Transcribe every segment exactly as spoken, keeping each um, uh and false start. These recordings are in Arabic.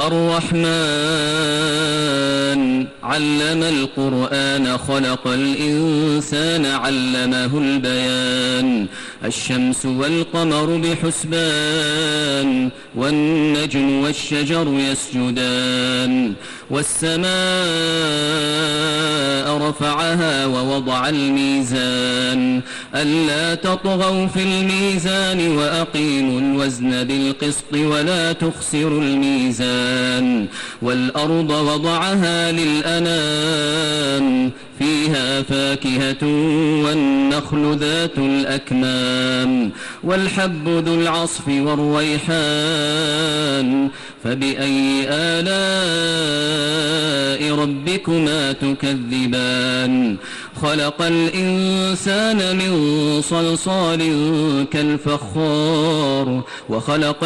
الرحمن علم القرآن خلق الإنسان علمه البيان الشمس والقمر بحسبان والنجم والشجر يسجدان والسماء رفعها ووضع الميزان ألا تطغوا في الميزان وأقيموا الوزن بالقسط ولا تخسروا الميزان والأرض وضعها للأنام فيها فاكهة والنخل ذات الأكمام والحب ذو العصف والريحان فبأي آلاء ربكما تكذبان خلق الإنسان من صلصال كالفخار وخلق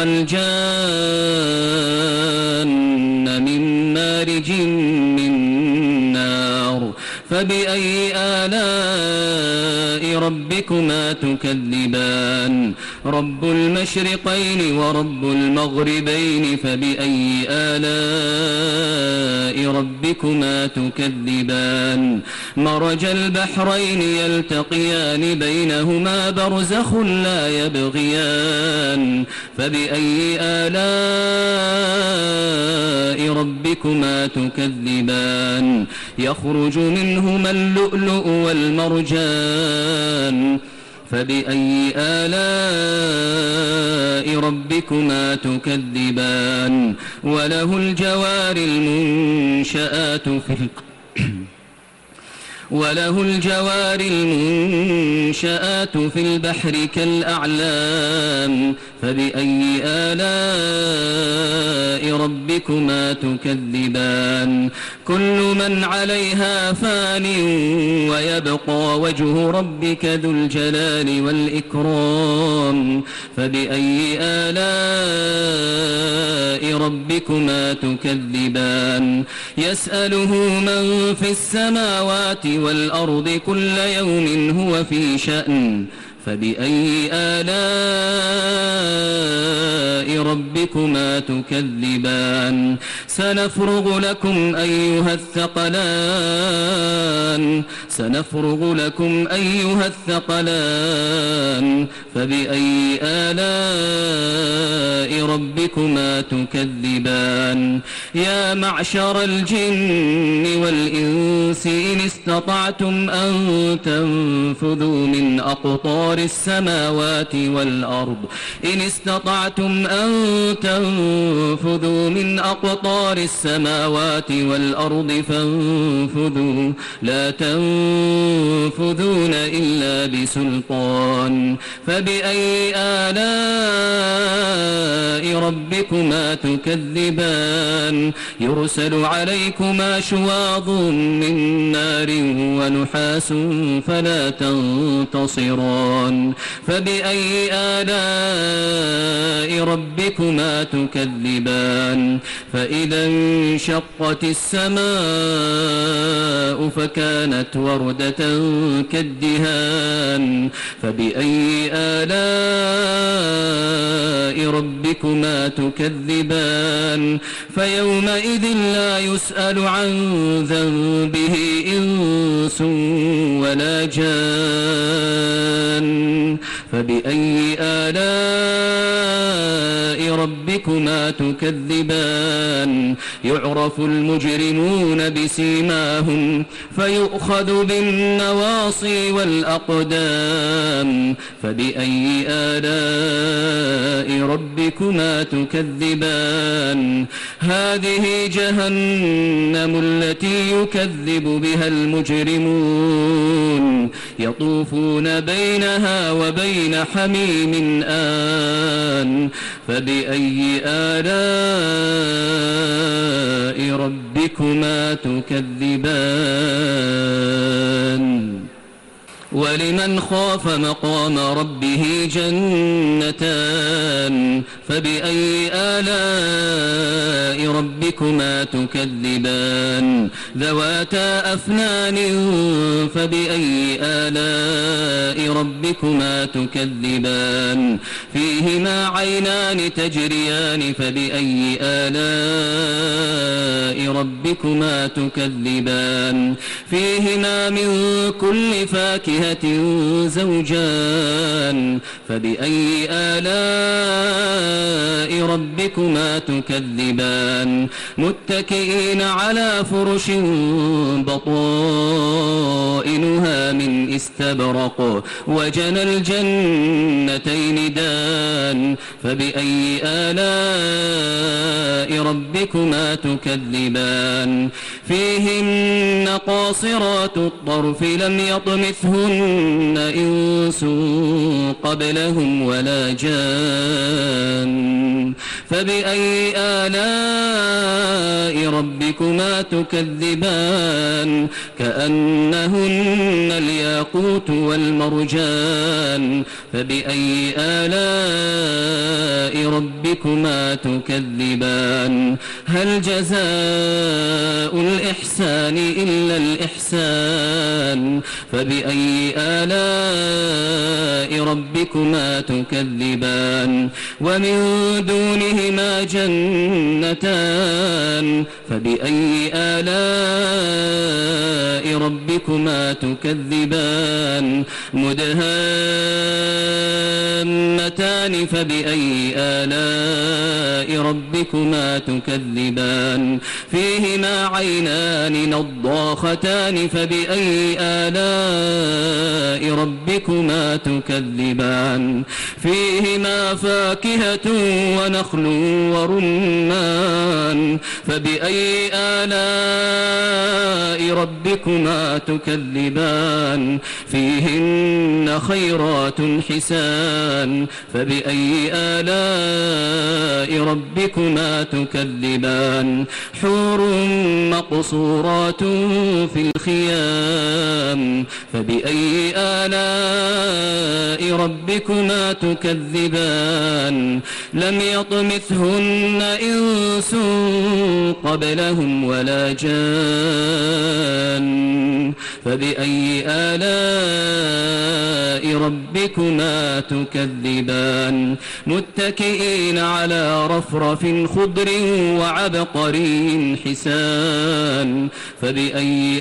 الجان من مارج من نار فبأي آلاء ربكما تكذبان رب المشرقين ورب المغربين فبأي آلاء ربكما تكذبان مرج البحرين يلتقيان بينهما برزخ لا يبغيان فبأي آلاء ربكما تكذبان يخرج منهما اللؤلؤ والمرجان فبأي آلاء ربكما تكذبان وله الجوار المنشآت في وله الجوار المنشآت في البحر كالأعلام فبأي آلاء ربكما تكذبان كل من عليها فان ويبقى وجه ربك ذو الجلال والإكرام فبأي آلاء ربكما تكذبان يسأله من في السماوات والأرض كل يوم هو في شأن فبأي آلاء ربكما تكذبان سنفرغ لكم أيها الثقلان سنفرغ لكم أيها الثقلان فبأي آلاء ربكما تكذبان يا معشر الجن والإنس إن استطعتم أن تنفذوا من أقطار السماوات والأرض إن استطعتم أن تنفذوا من أقطار السماوات والأرض فانفذوا لا تنفذون إلا بسلطان فبأي آلاء ربكما تكذبان يرسل عليكما شواظ من نار ونحاس فلا تنتصران فبأي آلاء ربكما تكذبان فإذا انشقت السماء فكانت وردة كالدهان فبأي آلاء ربكما تكذبان فيومئذ لا يسأل عن ذنبه إنس ولا جان فبأي آلاء ربكما تكذبان يعرف المجرمون بسيماهم فيؤخذ بالنواصي والأقدام فبأي آلاء ربكما تكذبان هذه جهنم التي يكذب بها المجرمون يطوفون بينها وبين حميم آن فبأي آلاء ربكما تكذبان ولمن خاف مقام ربه جنتان فبأي آلاء ربكما تكذبان ذواتا أفنان فبأي آلاء ربكما تكذبان فيهما عينان تجريان فبأي آلاء ربكما تكذبان فيهما من كل فاكهة زوجان فبأي آلاء ربكما تكذبان متكئين على فرش بطائنها من استبرق وجنى الجنتين دان فبأي آلاء ربكما تكذبان فيهن قاصرات الطرف لم يطمثهن إنس قبلهم ولا جان فبأي آلاء ربكما تكذبان كأنهن الياقوت والمرجان فبأي آلاء ربكما تكذبان هل جزاء الإحسان إلا الإحسان فبأي آلاء ربكما تكذبان ومن دونهما جنتان فبأي آلاء ربكما تكذبان مدهامتان فبأي آلاء ربكما تكذبان فيهما عينان نضاختان فبأي آلاء ربكما تكذبان فيهما فاكهة ونخل ورمان فبأي آلاء ربكما تكذبان فيهن خيرات حسان فبأي آلاء ربكما تكذبان حور مقصورات في الخيام فبأي آلاء ربكما تكذبان لم يطمثهن إنس قبلهم ولا جان فبأي آلاء ربكما تكذبان متكئين على رفرف خضر وعبقري حسان فبأي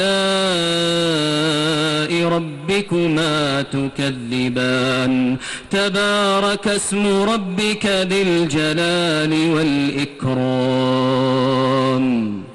آلاء ربكما تكذبان تبارك اسم ربك ذي الجلال والإكرام.